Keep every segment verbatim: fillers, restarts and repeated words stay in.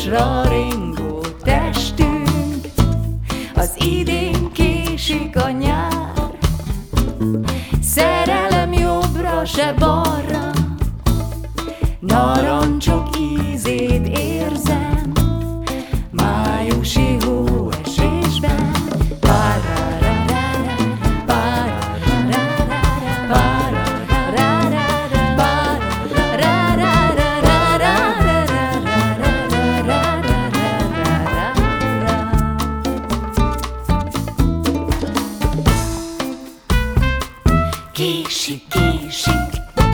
Ritmusra ringó testünk, az idén késik a nyár, szerelem jobbra se balra, narancsok ízét érzem, májusi hóesésben. Késik, késik,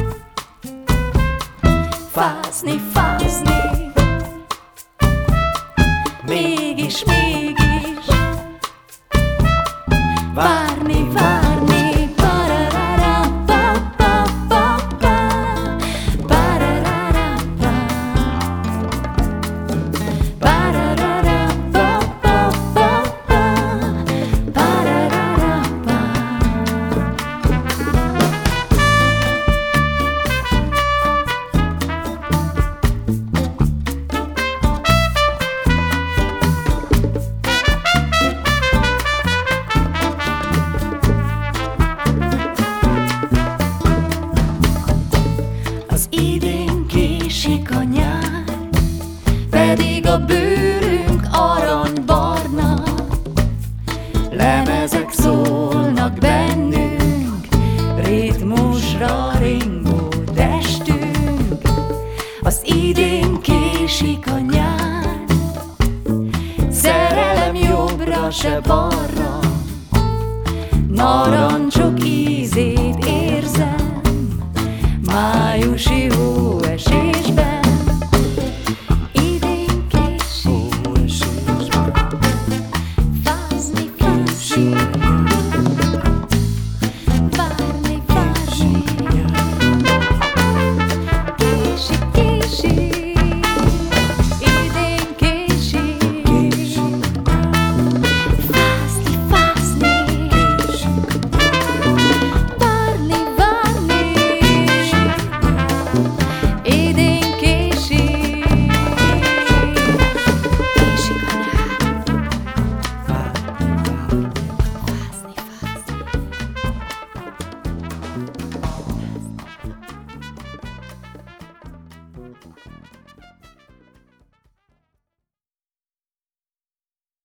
fázni, fázni, mégis, mégis, várni, várni, pararara, pa, pa, pa, pa, pararara, pa, pararara, pa, pa, pa, pa, pararara, pa. Az idén késik a nyár, pedig a bőrünk aranybarna, lemezek szólnak bennünk, ritmusra ringó testünk. Az idén késik a nyár, szerelem jobbra se balra, narancsok ízét érzem, májusi hó